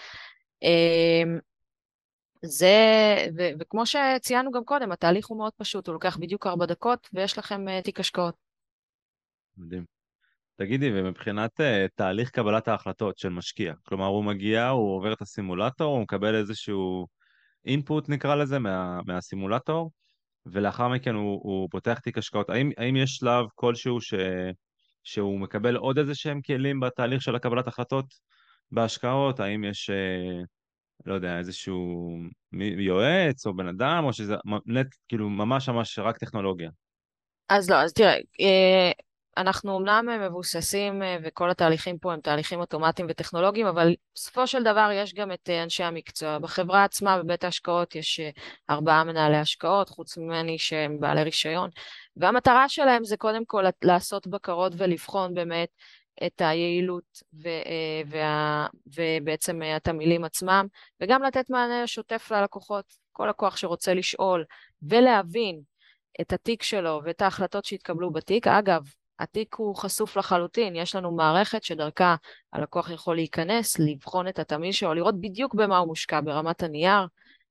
זה, וכמו שציינו גם קודם, התהליך הוא מאוד פשוט, הוא לוקח בדיוק 4 דקות, ויש לכם תיק השקעות. מדהים. תגידי, ומבחינת תהליך קבלת ההחלטות של משקיע, כלומר הוא מגיע, הוא עובר את הסימולטור, הוא מקבל איזשהו אינפוט נקרא לזה מהסימולטור, ולאחר מכן הוא פותח תיק השקעות. האם יש שלב כלשהו שהוא מקבל עוד איזה שהם כלים בתהליך של הקבלת החלטות בהשקעות? האם יש, לא יודע, איזשהו יועץ או בן אדם, או שזה כאילו ממש ממש רק טכנולוגיה? אז לא, אז תראה, אנחנו אומנם מבוססים, וכל התהליכים פה הם תהליכים אוטומטיים וטכנולוגיים, אבל בסופו של דבר יש גם את אנשי המקצוע. בחברה עצמה, בבית ההשקעות, יש 4 מנהלי השקעות, חוץ ממני שהם בעלי רישיון, והמטרה שלהם זה קודם כל לעשות בקרות ולבחון באמת את היעילות ובעצם התמהילים עצמם, וגם לתת מענה שוטף ללקוחות, כל לקוח שרוצה לשאול ולהבין את התיק שלו ואת ההחלטות שהתקבלו בתיק. אגב, התיק הוא חשוף לחלוטין, יש לנו מערכת שדרכה הלקוח יכול להיכנס, לבחון את התמהיל שלו, לראות בדיוק במה הוא מושקע ברמת הנייר,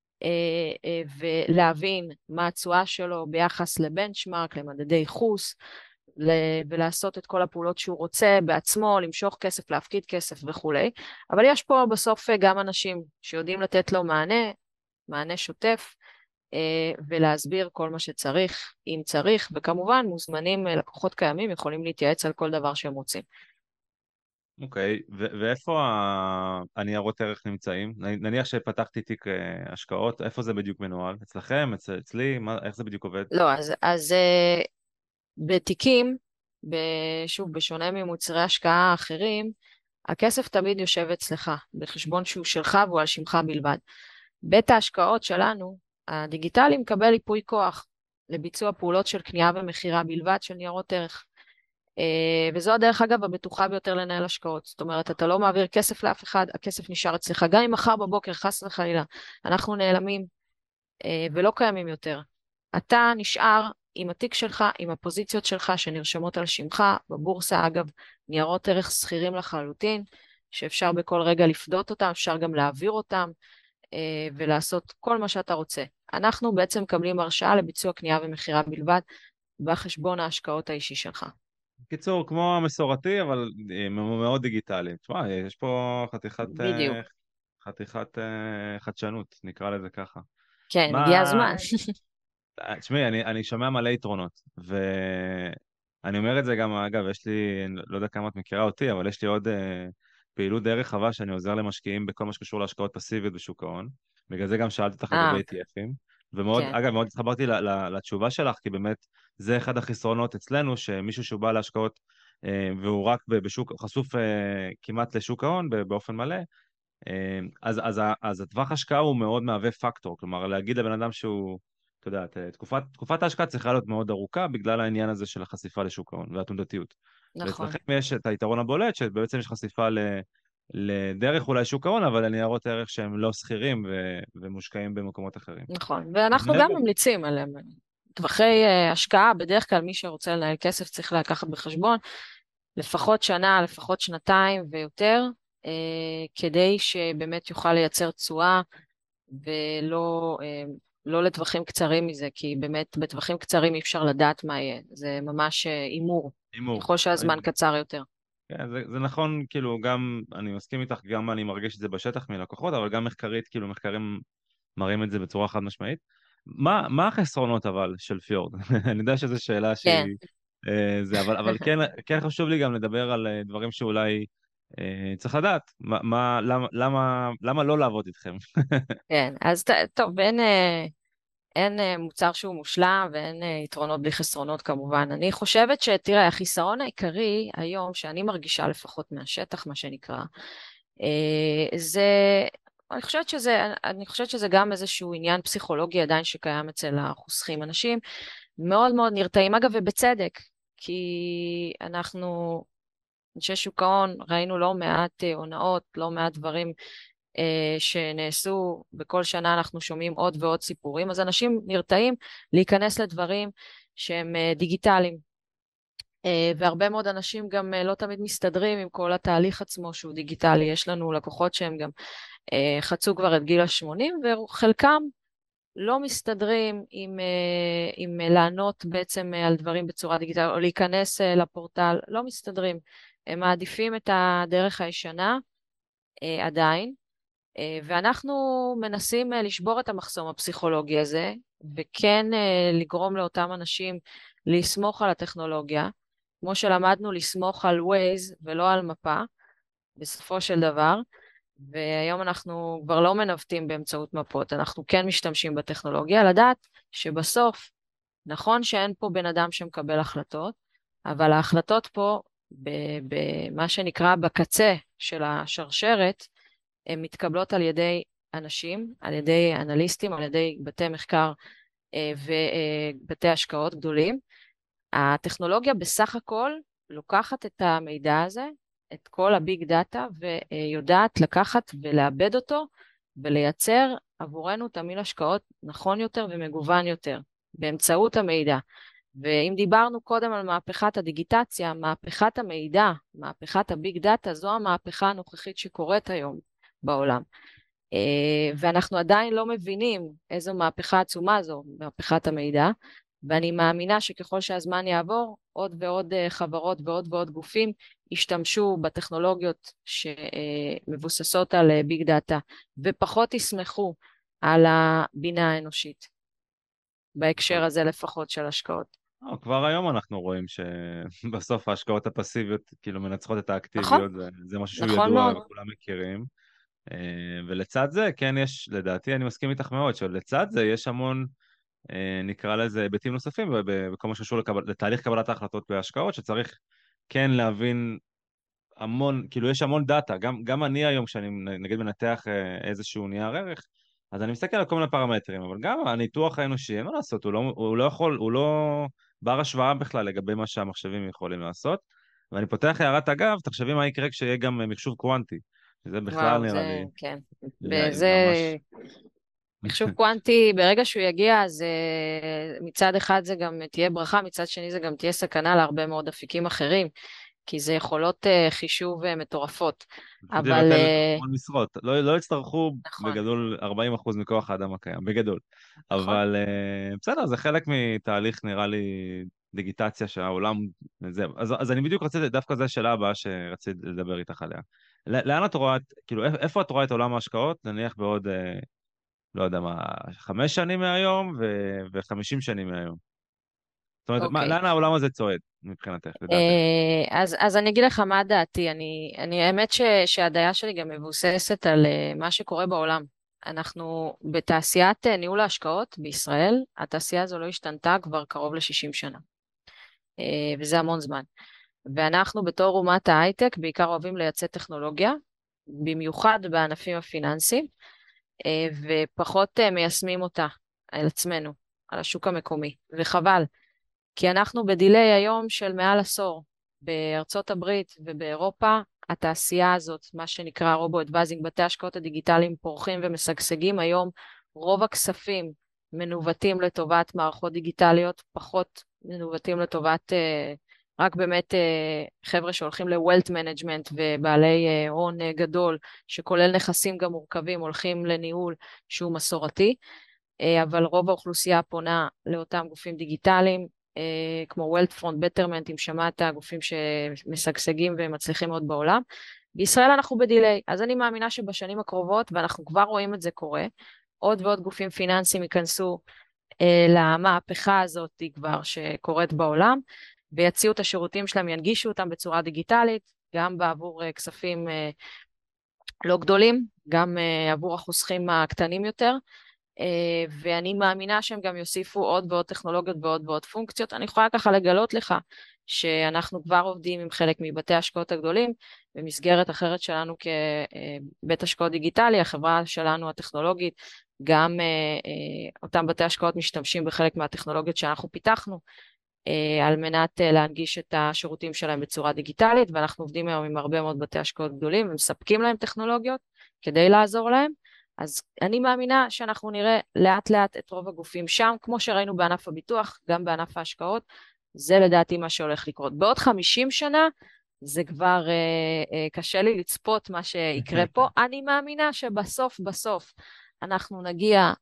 ולהבין מה התשואה שלו ביחס לבנצ'מרק, למדדי ייחוס, ולעשות את כל הפעולות שהוא רוצה בעצמו, למשוך כסף, להפקיד כסף וכולי. אבל יש פה בסוף גם אנשים שיודעים לתת לו מענה שוטף, ולהסביר כל מה שצריך, אם צריך, וכמובן מוזמנים, לקוחות קיימים יכולים להתייעץ על כל דבר שהם רוצים. אוקיי, ואיפה הניירות ערך נמצאים? נניח שפתחתי תיק השקעות, איפה זה בדיוק מנוהל? אצלכם, אצלי? איך זה בדיוק עובד? לא, אז בתיקים, שוב, בשונה ממוצרי השקעה אחרים, הכסף תמיד יושב אצלך, בחשבון שהוא שלך והוא על שמך בלבד. בית ההשקעות שלנו, הדיגיטלי, מקבל ייפוי כוח לביצוע פעולות של קנייה ומכירה בלבד של ניירות ערך. וזו הדרך אגב הבטוחה ביותר לנהל השקעות. זאת אומרת, אתה לא מעביר כסף לאף אחד, הכסף נשאר אצלך. גם אם מחר בבוקר, חס וחלילה, אנחנו נעלמים ולא קיימים יותר. אתה נשאר עם התיק שלך, עם הפוזיציות שלך שנרשמות על שמך, בבורסה אגב, ניירות ערך סחירים לחלוטין, שאפשר בכל רגע לפדות אותם, אפשר גם להעביר אותם, ולעשות כל מה שאתה רוצה. אנחנו בעצם מקבלים הרשאה לביצוע קנייה ומכירה בלבד, בחשבון ההשקעות האישי שלך. קיצור, כמו המסורתי, אבל מאוד דיגיטלי. תשמע, יש פה בדיוק. חתיכת חדשנות, נקרא לזה ככה. כן, הגיע מה, הזמן. תשמעי, אני שומע מלא יתרונות, ואני אומר את זה גם, אגב, יש לי, לא יודע כמה את מכירה אותי, אבל יש לי עוד פעילות די רחבה שאני עוזר למשקיעים בכל מה שקשור להשקעות פסיביות בשוק ההון. בגלל זה גם שאלתי אותך לגבי ETFים, ומאוד, כן, אגב, מאוד התחברתי לתשובה שלך, כי באמת זה אחד החסרונות אצלנו, שמישהו שהוא בא להשקעות והוא רק בשוק, חשוף כמעט לשוק ההון באופן מלא, אז הטווח השקעה הוא מאוד מהווה פקטור, כלומר להגיד לבן אדם שהוא, אתה יודע, תקופת ההשקעה צריכה להיות מאוד ארוכה בגלל העניין הזה של החשיפה לשוק ההון והתנודתיות. נכון. ואצלכם יש את היתרון הבולט שבעצם יש חשיפה לדרך אולי שוק ההון, אבל לניירות ערך שהם לא שכירים ומושקעים במקומות אחרים. נכון, אז ואנחנו גם מעבר, ממליצים עליהם. טווחי השקעה, בדרך כלל מי שרוצה לנהל כסף צריך לקחת בחשבון, לפחות שנה, לפחות שנתיים ויותר, כדי שבאמת יוכל לייצר תשואה, ולא לא לטווחים קצרים מזה, כי באמת בטווחים קצרים אי אפשר לדעת מה יהיה. זה ממש הימור, הימור. ככל שהזמן קצר יותר. כן, זה נכון, כאילו, גם, אני מסכים איתך, גם אני מרגיש את זה בשטח מלקוחות, אבל גם מחקרית, כאילו, מחקרים מראים את זה בצורה חד משמעית. מה החסרונות אבל של פיורד? אני יודע שזו שאלה כן. שהיא אבל כן חשוב לי גם לדבר על דברים שאולי צריך לדעת. למה לא לעבוד איתכם? כן, אז טוב, אין מוצר שהוא מושלם ואין יתרונות בלי חסרונות כמובן. אני חושבת שתראה, החיסרון העיקרי היום, שאני מרגישה לפחות מהשטח, מה שנקרא, זה, אני חושבת שזה גם איזשהו עניין פסיכולוגי עדיין שקיים אצל החוסכים. אנשים מאוד מאוד נרתעים, אגב, ובצדק, כי אנחנו, אנשי שוק ההון, ראינו לא מעט הונאות, לא מעט דברים שנעשו, בכל שנה אנחנו שומעים עוד ועוד סיפורים, אז אנשים נרתעים להיכנס לדברים שהם דיגיטליים. והרבה מאוד אנשים גם לא תמיד מסתדרים עם כל התהליך עצמו שהוא דיגיטלי. יש לנו לקוחות שהם גם חצו כבר את גיל ה-80, וחלקם לא מסתדרים עם לענות בעצם על דברים בצורה דיגיטלית, או להיכנס לפורטל, לא מסתדרים. הם מעדיפים את הדרך הישנה עדיין, ואנחנו מנסים לשבור את המחסום הפסיכולוגי הזה, וכן לגרום לאותם אנשים לסמוך על הטכנולוגיה, כמו שלמדנו לסמוך על Waze ולא על מפה, בסופו של דבר, והיום אנחנו כבר לא מנווטים באמצעות מפות, אנחנו כן משתמשים בטכנולוגיה, לדעת שבסוף, נכון שאין פה בן אדם שמקבל החלטות, אבל ההחלטות פה, במה שנקרא בקצה של השרשרת, הן מתקבלות על ידי אנשים, על ידי אנליסטים, על ידי בתי מחקר ובתי השקעות גדולים. הטכנולוגיה בסך הכל לוקחת את המידע הזה, את כל הביג דאטה, ויודעת לקחת ולאבד אותו, ולייצר עבורנו תמהיל השקעות נכון יותר ומגוון יותר, באמצעות המידע. ואם דיברנו קודם על מהפכת הדיגיטציה, מהפכת המידע, מהפכת הביג דאטה, זו המהפכה הנוכחית שקורית היום בעולם. ואנחנו עדיין לא מבינים איזו מהפכה עצומה זו, מהפכת המידע, ואני מאמינה שככל שהזמן יעבור, עוד ועוד חברות ועוד ועוד גופים ישתמשו בטכנולוגיות שמבוססות על ביג דאטה, ופחות יסמכו על הבינה האנושית, בהקשר הזה לפחות של השקעות. כבר היום אנחנו רואים שבסוף ההשקעות הפסיביות כאילו מנצחות את נכון, האקטיביות, זה משהו שהוא נכון ידוע מאוד. וכולם מכירים. ולצד זה, כן יש, לדעתי, אני מסכים איתך מאוד, שלצד זה יש המון, נקרא לזה, היבטים נוספים, בכל מה שקשור לתהליך קבלת ההחלטות בהשקעות, שצריך כן להבין המון, כאילו יש המון דאטה, גם אני היום, כשאני נגיד מנתח איזשהו נייר ערך, אז אני מסתכל על כל מיני פרמטרים, אבל גם הניתוח האנושי, אין מה לעשות, הוא לא יכול, הוא לא בר השוואה בכלל לגבי מה שהמחשבים יכולים לעשות, ואני פותח הערת אגב, תחשבי מה יקרה כשיהיה גם מחשוב קוונטי, שזה בכלל וואו, נראה זה, לי כן. וזה, ממש... מחשוב קוונטי, ברגע שהוא יגיע, אז מצד אחד זה גם תהיה ברכה, מצד שני זה גם תהיה סכנה להרבה מאוד אפיקים אחרים, כי זה יכולות חישוב מטורפות. פשוט אבל יבטל המון משרות, לא יצטרכו נכון, בגדול 40% מכוח האדם הקיים, בגדול. נכון. אבל בסדר, זה חלק מתהליך נראה לי דיגיטציה שהעולם, זה, אז אני בדיוק רציתי, דווקא זו השאלה הבאה שרציתי לדבר איתך עליה. לאן את רואה, כאילו איפה את רואה את עולם ההשקעות, נניח בעוד, לא יודע מה, 5 שנים מהיום ו50 שנים מהיום? זאת אומרת, אוקיי. לאן העולם הזה צועד מבחינתך, לדעתך? אז אני אגיד לך מה דעתי. האמת שהדעה שלי גם מבוססת על מה שקורה בעולם. אנחנו בתעשיית ניהול ההשקעות בישראל, התעשייה הזו לא השתנתה כבר קרוב ל-60 שנה, וזה המון זמן. ואנחנו בתור אומת ההייטק בעיקר אוהבים לייצא טכנולוגיה, במיוחד בענפים הפיננסיים, ופחות מיישמים אותה על עצמנו, על השוק המקומי, וחבל. כי אנחנו בדיליי היום של מעל עשור. בארצות הברית ובאירופה, התעשייה הזאת, מה שנקרא רובו-אדוויזינג, בתי השקעות הדיגיטליים פורחים ומשגשגים היום, רוב הכספים מנווטים לטובת מערכות דיגיטליות, פחות מנווטים לטובת רק באמת חבר'ה שהולכים ל-Wealth Management ובעלי הון גדול, שכולל נכסים גם מורכבים, הולכים לניהול שהוא מסורתי, אבל רוב האוכלוסייה פונה לאותם גופים דיגיטליים, כמו Wealthfront, Betterment, אם שמעת, גופים שמשגשגים ומצליחים מאוד בעולם. בישראל אנחנו בדיליי, אז אני מאמינה שבשנים הקרובות, ואנחנו כבר רואים את זה קורה, עוד ועוד גופים פיננסיים ייכנסו למהפכה הזאת כבר שקורית בעולם, ויציעו את השירותים שלהם, ינגישו אותם בצורה דיגיטלית, גם בעבור כספים לא גדולים, גם עבור החוסכים הקטנים יותר, ואני מאמינה שהם גם יוסיפו עוד ועוד טכנולוגיות ועוד ועוד פונקציות. אני יכולה ככה לגלות לך שאנחנו כבר עובדים עם חלק מבתי השקעות הגדולים, במסגרת אחרת שלנו כבית השקעות דיגיטלי, החברה שלנו הטכנולוגית, גם אותם בתי השקעות משתמשים בחלק מהטכנולוגיות שאנחנו פיתחנו, על מנת להנגיש את השירותים שלהם בצורה דיגיטלית, ואנחנו עובדים היום עם הרבה מאוד בתי השקעות גדולים, ומספקים להם טכנולוגיות כדי לעזור להם. אז אני מאמינה שאנחנו נראה לאט לאט את רוב הגופים שם, כמו שראינו בענף הביטוח, גם בענף ההשקעות, זה לדעתי מה שהולך לקרות. בעוד 50 שנה, זה כבר קשה לי לצפות מה שיקרה פה. אני מאמינה שבסוף בסוף אנחנו נגיע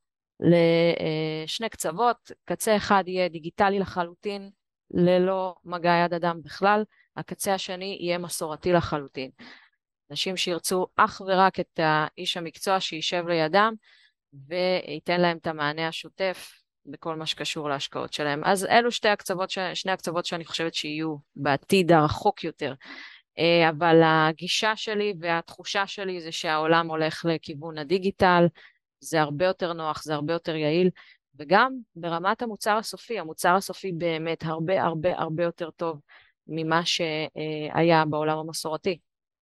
לשני קצוות, קצה אחד יהיה דיגיטלי לחלוטין, ללא מגע יד אדם בכלל, הקצה השני יהיה מסורתי לחלוטין. אנשים שירצו אך ורק את האיש המקצוע שישב לידם, וייתן להם את המענה השוטף בכל מה שקשור להשקעות שלהם. אז אלו שני הקצוות שאני חושבת שיהיו בעתיד הרחוק יותר. אבל הגישה שלי והתחושה שלי זה שהעולם הולך לכיוון הדיגיטל, זה הרבה יותר נוח, זה הרבה יותר יעיל, וגם ברמת המוצר הסופי, המוצר הסופי באמת הרבה הרבה הרבה יותר טוב ממה שהיה בעולם המסורתי.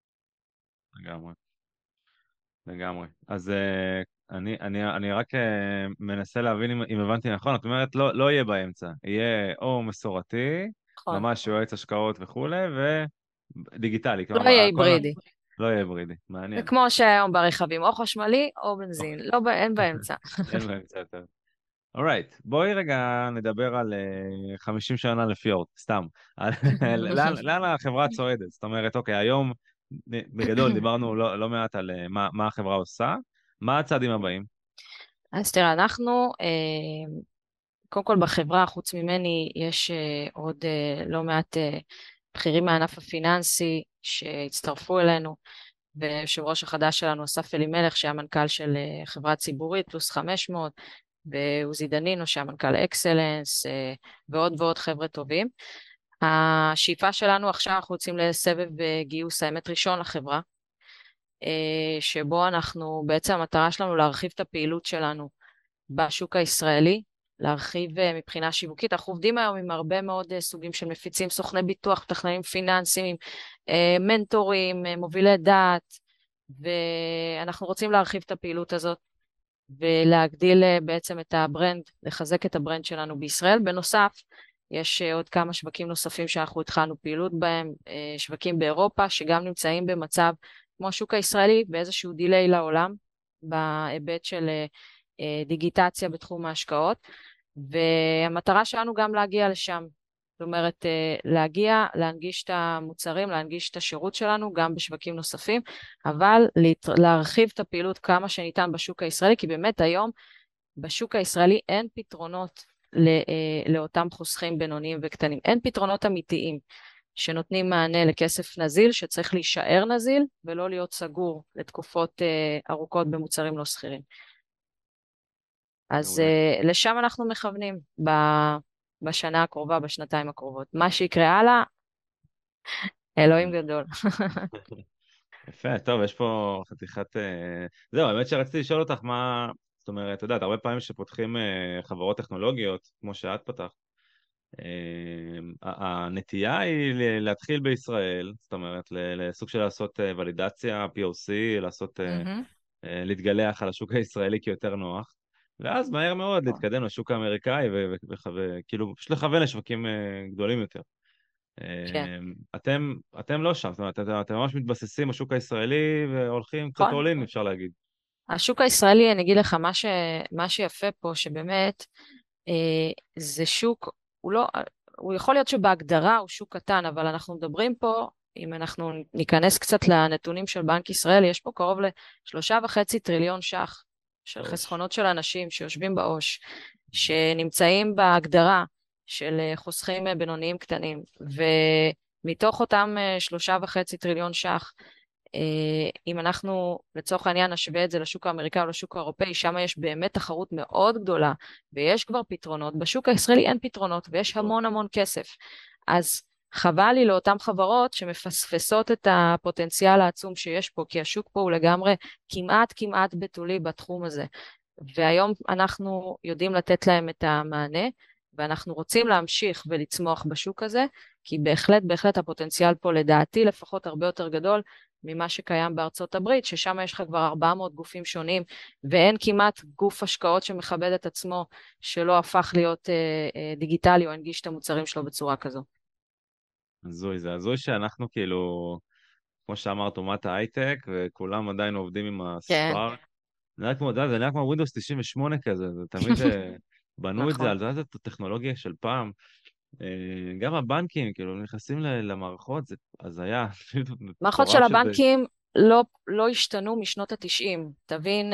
לגמרי, לגמרי. אז אני רק מנסה להבין אם הבנתי נכון. את אומרת, לא יהיה באמצע. יהיה או מסורתי, נכון. ממש יועץ השקעות וכולי, ודיגיטלי. לא כלומר, יהיה הכל היברידי. לא יהיה היברידי. זה מעניין. כמו שהיום ברכבים, או חשמלי או בנזין, אוקיי. לא, אין באמצע. אין באמצע יותר. אורייט, בואי רגע נדבר על 50 שנה לפיורט, סתם. לאן החברה צועדת? זאת אומרת, אוקיי, היום בגדול דיברנו לא מעט על מה החברה עושה, מה הצעדים הבאים? אז תראה, אנחנו, קודם כל בחברה, חוץ ממני, יש עוד לא מעט בכירים מהענף הפיננסי שהצטרפו אלינו, ויושב ראש החדש שלנו, אסף אלימלך, שהיה מנכ"ל של חברה ציבורית, פלוס 500, ועוזי דנינו, שהיה מנכ"ל אקסלנס, ועוד ועוד חבר'ה טובים. השאיפה שלנו עכשיו, אנחנו רוצים לסבב גיוס האמת ראשון לחברה, שבו אנחנו, בעצם המטרה שלנו להרחיב את הפעילות שלנו בשוק הישראלי, להרחיב מבחינה שיווקית. אנחנו עובדים היום עם הרבה מאוד סוגים של מפיצים, סוכני ביטוח, מתכננים פיננסיים, מנטורים, מובילי דעת, ואנחנו רוצים להרחיב את הפעילות הזאת ולהגדיל בעצם את הברנד, לחזק את הברנד שלנו בישראל. בנוסף, יש עוד כמה שווקים נוספים שאנחנו התחלנו פעילות בהם, שווקים באירופה שגם נמצאים במצב כמו השוק הישראלי, באיזשהו דיליי לעולם, בהיבט של דיגיטציה בתחום ההשקעות, והמטרה שלנו גם להגיע לשם. זאת אומרת, להגיע, להנגיש את המוצרים, להנגיש את השירות שלנו גם בשווקים נוספים, אבל להרחיב את הפעילות כמה שניתן בשוק הישראלי, כי באמת היום בשוק הישראלי אין פתרונות לאותם חוסכים בינוניים וקטנים, אין פתרונות אמיתיים שנותנים מענה לכסף נזיל, שצריך להישאר נזיל ולא להיות סגור לתקופות ארוכות במוצרים לא סחירים. אז לשם אנחנו מכוונים בשנה הקרובה, בשנתיים הקרובות. מה שיקרה הלאה, אלוהים גדול. יפה, טוב, יש פה חתיכת... זהו, האמת שרציתי לשאול אותך מה... זאת אומרת, את יודעת, הרבה פעמים שפותחים חברות טכנולוגיות, כמו שאת פתחת, הנטייה היא להתחיל בישראל, זאת אומרת, לסוג של לעשות ולידציה, POC, לעשות... להתגלח על השוק הישראלי כיותר נוח, ואז מהר מאוד להתקדם לשוק האמריקאי וכאילו פשוט לכוון לשווקים גדולים יותר. כן. אתם לא שם, זאת אומרת, אתם ממש מתבססים בשוק הישראלי והולכים קצת נכון. עולים, אפשר להגיד. השוק הישראלי, אני אגיד לך, מה שיפה פה, שבאמת זה שוק, הוא יכול להיות שבהגדרה הוא שוק קטן, אבל אנחנו מדברים פה, אם אנחנו ניכנס קצת לנתונים של בנק ישראל, יש פה קרוב ל3.5 טריליון ש"ח של חסכונות של אנשים שיושבים בעו"ש, שנמצאים בהגדרה של חוסכים בינוניים קטנים, ומתוך אותם 3.5 טריליון ש"ח, אם אנחנו לצורך העניין נשווה את זה לשוק האמריקאי או לשוק האירופאי, שם יש באמת תחרות מאוד גדולה, ויש כבר פתרונות. בשוק הישראלי אין פתרונות, ויש המון המון כסף. אז חבל לי לאותן חברות שמפספסות את הפוטנציאל העצום שיש פה, כי השוק פה הוא לגמרי כמעט בתולי בתחום הזה. והיום אנחנו יודעים לתת להם את המענה, ואנחנו רוצים להמשיך ולצמוח בשוק הזה, כי בהחלט הפוטנציאל פה לדעתי לפחות הרבה יותר גדול, ממה שקיים בארצות הברית, ששם יש לך כבר 400 גופים שונים, ואין כמעט גוף השקעות שמכבד את עצמו, שלא הפך להיות דיגיטלי או הנגיש את המוצרים שלו בצורה כזו. הזוי, זה הזוי שאנחנו כאילו, כמו שאמרת, אומת ההייטק, וכולם עדיין עובדים עם כן, הספארק. זה נראה כמו ווינדוס 98 כזה, זה תמיד בנו את זה נכון. על זה, את הטכנולוגיה של פעם. גם הבנקים, כאילו, נכנסים למערכות, זה הזיה, מערכות של מטורף שזה... הבנקים לא השתנו משנות ה-90. תבין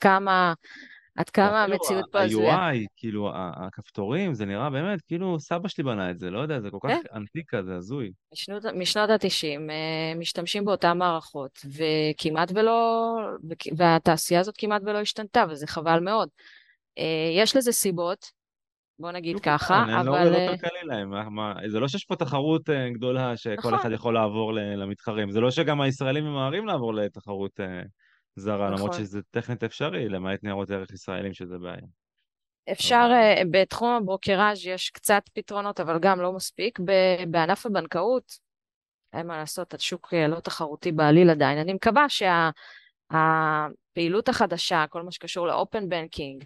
עד כמה ואפילו המציאות פה הזויה. ה-UI, כאילו, הכפתורים, זה נראה באמת, כאילו סבא שלי בנה את זה, לא יודע, זה כל כן, כך אנטיקה, זה הזוי. משנות ה-90 משתמשים באותן מערכות, וכמעט ולא, והתעשייה הזאת כמעט ולא השתנתה, וזה חבל מאוד. יש לזה סיבות, בוא נגיד שוק ככה, קטן, אבל לא כלכלי להם. זה לא שיש פה תחרות גדולה שכל נכון, אחד יכול לעבור למתחרים. זה לא שגם הישראלים ממהרים לעבור לתחרות זרה, למרות נכון. שזה טכנית אפשרי, למעט ניירות ערך ישראלים שזה בעיה. אפשר, אבל בתחום הברוקראז' יש קצת פתרונות, אבל גם לא מספיק. בענף הבנקאות, אין מה לעשות, השוק לא תחרותי בעליל עדיין. אני מקווה שהפעילות החדשה, כל מה שקשור לאופן בנקינג,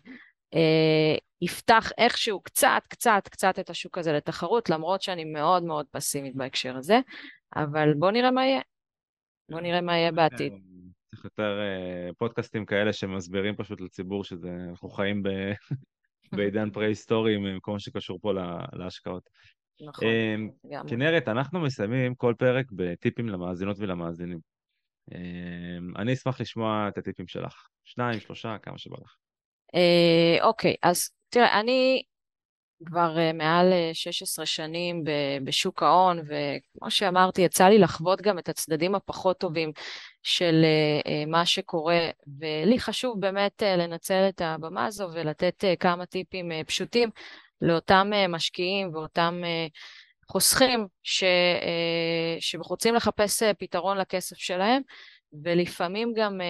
יפתח איכשהו קצת את השוק הזה לתחרות, למרות שאני מאוד מאוד פסימית בהקשר הזה, אבל בוא נראה מה יהיה. בוא נראה מה יהיה בעתיד. צריך יותר פודקאסטים כאלה שמסבירים פשוט לציבור אנחנו חיים בעידן פרה-היסטורי עם כל מה שקשור פה להשקעות. נכון, לגמרי. כנרת, אנחנו מסיימים כל פרק בטיפים למאזינות ולמאזינים. אני אשמח לשמוע את הטיפים שלך. 2, 3, כמה שבא לך. אוקיי, אז תראה, אני כבר מעל 16 שנים בשוק ההון, וכמו שאמרתי, יצא לי לחוות גם את הצדדים הפחות טובים של מה שקורה, ולי חשוב באמת לנצל את הבמה הזו ולתת כמה טיפים פשוטים לאותם משקיעים ואותם חוסכים שרוצים לחפש פתרון לכסף שלהם, ולפעמים גם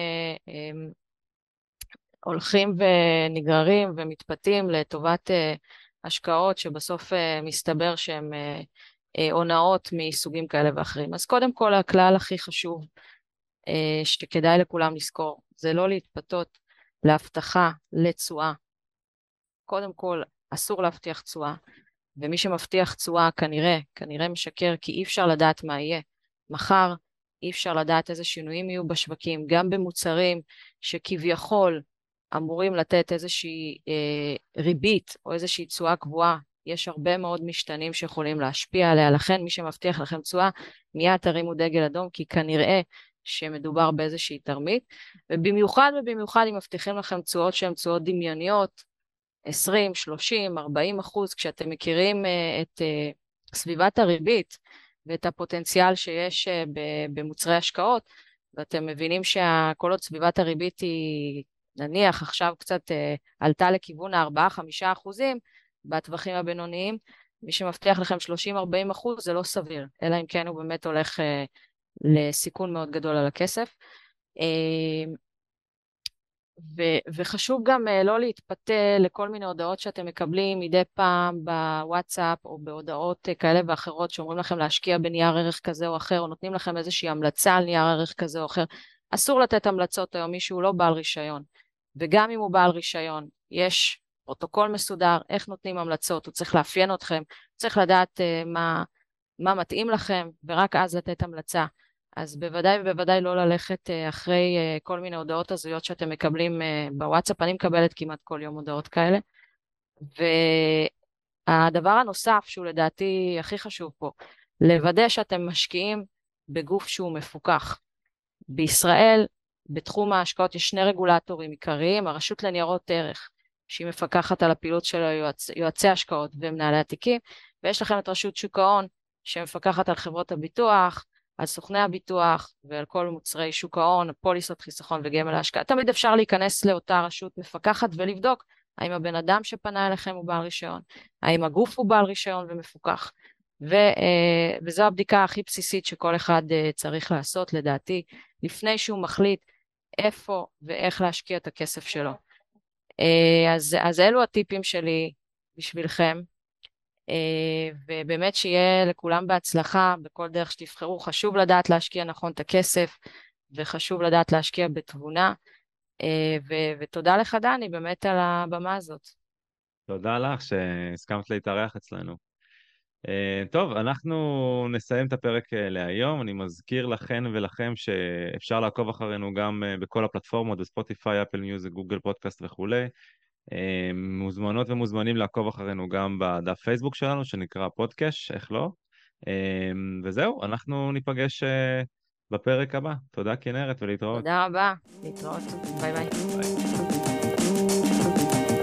הולכים ונגררים ומתפתים לטובת השקעות שבסוף מסתבר שהן הונאות מסוגים כאלה ואחרים. אז קודם כל הכלל הכי חשוב שכדאי לכולם לזכור, זה לא להתפתות להבטחה לתשואה. קודם כל אסור להבטיח תשואה, ומי שמבטיח תשואה כנראה משקר, כי אי אפשר לדעת מה יהיה. מחר אי אפשר לדעת איזה שינויים יהיו בשווקים, גם במוצרים שכביכול אמורים לתת איזושהי ריבית או איזושהי תשואה קבועה, יש הרבה מאוד משתנים שיכולים להשפיע עליה, לכן מי שמבטיח לכם תשואה, מיד תרימו דגל אדום, כי כנראה שמדובר באיזושהי תרמית, ובמיוחד אם מבטיחים לכם תשואות שהן תשואות דמיוניות, 20, 30, 40%, כשאתם מכירים את סביבת הריבית ואת הפוטנציאל שיש במוצרי השקעות, ואתם מבינים שכל עוד סביבת הריבית היא, נניח עכשיו קצת עלתה לכיוון ה-4-5% בטווחים הבינוניים, מי שמבטיח לכם 30-40% זה לא סביר, אלא אם כן הוא באמת הולך לסיכון מאוד גדול על הכסף. וחשוב גם לא להתפתה לכל מיני הודעות שאתם מקבלים מדי פעם בוואטסאפ או בהודעות כאלה ואחרות שאומרים לכם להשקיע בנייר ערך כזה או אחר, או נותנים לכם איזושהי המלצה על נייר ערך כזה או אחר. אסור לתת המלצות היום, מישהו לא בעל רישיון. וגם אם הוא בעל רישיון, יש פרוטוקול מסודר, איך נותנים המלצות, הוא צריך לאפיין אתכם, צריך לדעת מה מתאים לכם, ורק אז לתת המלצה. אז בוודאי ובוודאי לא ללכת אחרי כל מיני הודעות הזויות שאתם מקבלים בוואטסאפ. אני מקבלת כמעט כל יום הודעות כאלה. והדבר הנוסף שהוא לדעתי הכי חשוב פה, לוודא שאתם משקיעים בגוף שהוא מפוקח. בישראל, בתחום ההשקעות יש שני רגולטורים עיקריים, הרשות לניירות ערך, שהיא מפקחת על הפעילות של יועצי השקעות ומנהלי התיקים, ויש לכם את רשות שוק ההון, שמפקחת על חברות הביטוח, על סוכני הביטוח ועל כל מוצרי שוק ההון, פוליסות חיסכון וגמל ההשקעה. תמיד אפשר להיכנס לאותה רשות מפקחת ולבדוק האם הבן אדם שפנה אליכם הוא בעל רישיון, האם הגוף הוא בעל רישיון ומפוקח. וזו הבדיקה הכי בסיסית שכל אחד צריך לעשות לדעתי, לפני שהוא מחליט איפה ואיך להשקיע את הכסף שלו. אז אלו הטיפים שלי בשבילכם. ובאמת שיהיה לכולם בהצלחה בכל דרך שתבחרו. חשוב לדעת להשקיע נכון את הכסף, וחשוב לדעת להשקיע בתבונה. ותודה לך, דני, באמת על הבמה הזאת. תודה לך שהסכמת להתארח אצלנו. טוב, אנחנו נסיים את הפרק להיום. אני מזכיר לכן ולכם שאפשר לעקוב אחרינו גם בכל הפלטפורמות, בספוטיפיי, אפל מיוזיק, גוגל פודקאסט וכולי. מוזמנות ומוזמנים לעקוב אחרינו גם בדף פייסבוק שלנו, שנקרא פודקאסט, איך לא? וזהו, אנחנו ניפגש בפרק הבא. תודה כנרת ולהתראות. תודה רבה, להתראות, ביי ביי. ביי.